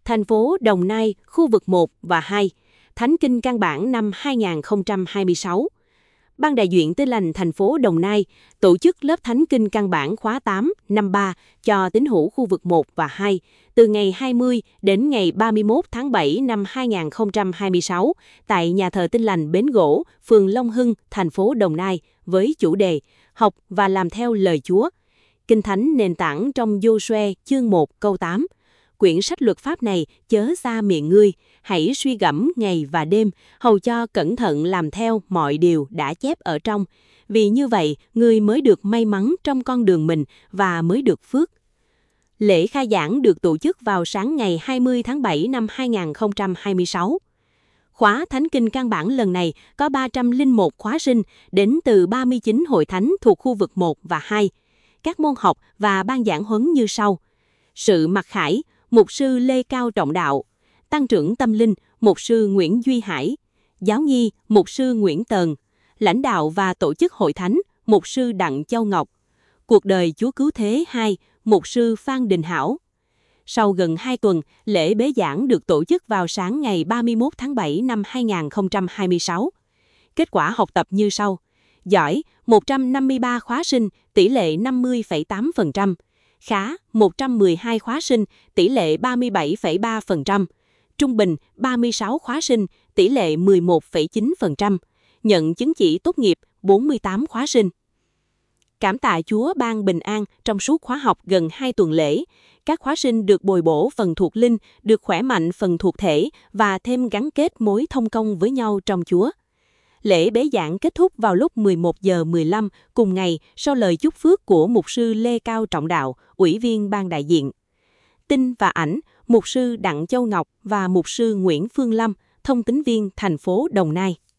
thành phố Đồng Nai, khu vực 1 và 2, Thánh Kinh Căn Bản năm 2026. Ban đại diện Tin lành thành phố Đồng Nai tổ chức lớp Thánh Kinh Căn Bản khóa 8, năm 3 cho tín hữu khu vực 1 và 2 từ ngày 20 đến ngày 31 tháng 7 năm 2026 tại nhà thờ Tin lành Bến Gỗ, phường Long Hưng, thành phố Đồng Nai với chủ đề Học và làm theo lời Chúa. Kinh Thánh nền tảng trong Giô-suê chương 1 câu 8. Quyển sách luật pháp này chớ xa miệng ngươi, hãy suy gẫm ngày và đêm, hầu cho cẩn thận làm theo mọi điều đã chép ở trong. Vì như vậy, ngươi mới được may mắn trong con đường mình và mới được phước. Lễ khai giảng được tổ chức vào sáng ngày 20 tháng 7 năm 2026. Khóa Thánh Kinh Căn Bản lần này có 301 khóa sinh đến từ 39 hội thánh thuộc khu vực 1 và 2. Các môn học và ban giảng huấn như sau. Sự mặc khải, mục sư Lê Cao Trọng Đạo. Tăng trưởng tâm linh, mục sư Nguyễn Duy Hải. Giáo nghi, mục sư Nguyễn Tờn. Lãnh đạo và tổ chức hội thánh, mục sư Đặng Châu Ngọc. Cuộc đời Chúa Cứu Thế 2, mục sư Phan Đình Hảo. Sau gần 2 tuần, lễ bế giảng được tổ chức vào sáng ngày 31 tháng 7 năm 2026. Kết quả học tập như sau. Giỏi, 153 khóa sinh, tỷ lệ 50,8%. Khá, 112 khóa sinh, tỷ lệ 37,3%. Trung bình, 36 khóa sinh, tỷ lệ 11,9%. Nhận chứng chỉ tốt nghiệp, 48 khóa sinh. Cảm tạ Chúa ban bình an trong suốt khóa học gần 2 tuần lễ. Các khóa sinh được bồi bổ phần thuộc linh, được khỏe mạnh phần thuộc thể và thêm gắn kết mối thông công với nhau trong Chúa. Lễ bế giảng kết thúc vào lúc 11 giờ 15 cùng ngày sau lời chúc phước của mục sư Lê Cao Trọng Đạo, ủy viên ban đại diện. Tin và ảnh, mục sư Đặng Châu Ngọc và mục sư Nguyễn Phương Lâm, thông tín viên thành phố Đồng Nai.